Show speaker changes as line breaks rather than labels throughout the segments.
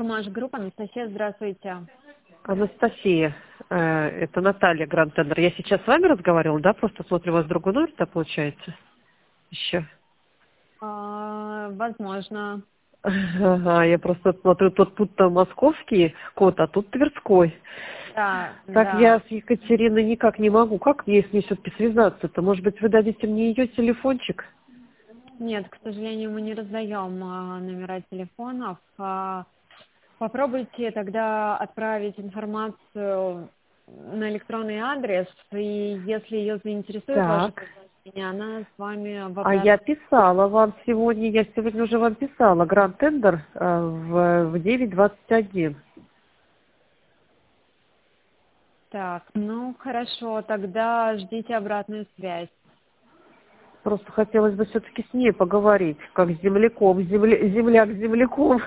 Маш Групп, Анастасия, здравствуйте.
Анастасия, это Наталья Гранд-Тендер. Я сейчас с вами разговаривала, да? Просто смотрю, у вас другой номер-то получается еще.
Возможно.
Ага, я просто смотрю, тут-то московский код, а тут тверской.
Да,
Так
да.
я с Екатериной никак не могу. Как мне с ней все-таки связаться-то? Может быть, вы дадите мне ее телефончик?
Нет, к сожалению, мы не раздаем номера телефонов. Попробуйте тогда отправить информацию на электронный адрес, и если ее заинтересует ваше
Так.
предложение, она с вами в
А
обратном...
я писала вам сегодня, уже вам писала Гранд-Тендер в 9:21.
Так, ну хорошо, тогда ждите обратную связь.
Просто хотелось бы все-таки с ней поговорить, как с земляком, земляк с земляком.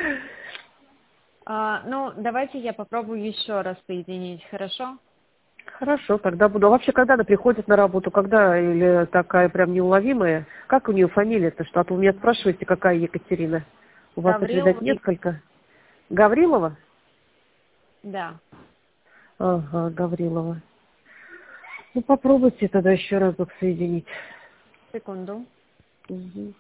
Ну, давайте я попробую еще раз соединить, хорошо?
Хорошо, тогда буду. А вообще, когда она приходит на работу, когда, или такая прям неуловимая? Как у нее фамилия-то, что? А то вы меня спрашиваете, какая Екатерина? У вас их, видать,
Гаврилова,
несколько. Гаврилова?
да.
Ага, Гаврилова. Ну, попробуйте тогда еще разок соединить.
Секунду.
Угу.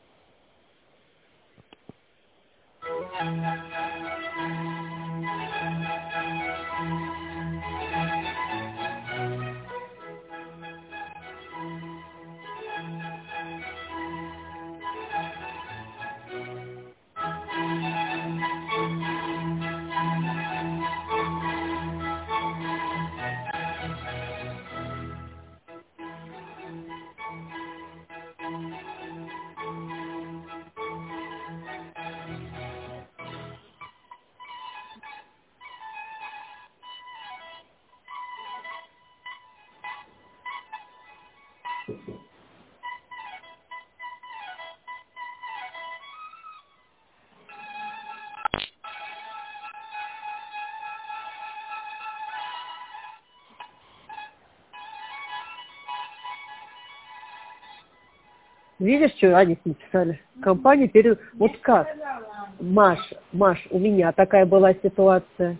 Видишь, что они написали? Компания перед... Вот как? Маш, у меня такая была ситуация.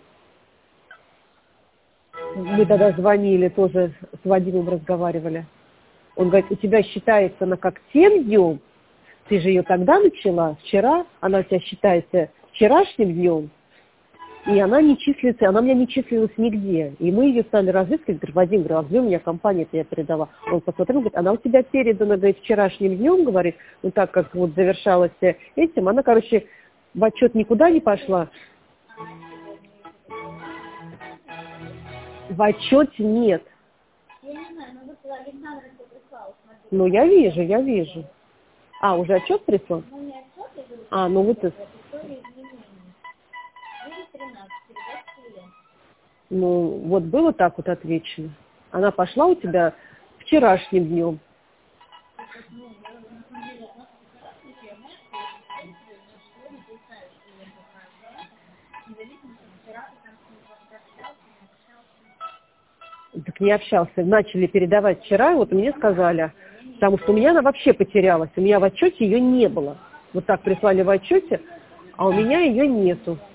Мы тогда звонили, тоже с Вадимом разговаривали. Он говорит, у тебя считается она как тем днем, ты же ее тогда начала, вчера, она у тебя считается вчерашним днем, и она не числится, она у меня не числилась нигде. И мы ее стали разыскивать, говорю, Вадим, говорю, а где у меня компания-то я передала? Он посмотрел, говорит, она у тебя передана, говорит, вчерашним днем, говорит, ну так как вот завершалось этим, она, короче, в отчет никуда не пошла. В отчете нет.
Я не знаю, но вот Александр все прислал, смотри.
Ну, я вижу. А, уже отчет прислал?
Ну, не отчет, я говорю,
А, ну вот это.
история изменений. 9:13, передать клиенту.
Ну, вот было так вот отвечено. Она пошла у тебя вчерашним днем. Так не общался. Начали передавать вчера, вот мне сказали, потому что у меня она вообще потерялась. У меня в отчете ее не было. Вот так прислали в отчете, а у меня ее нету.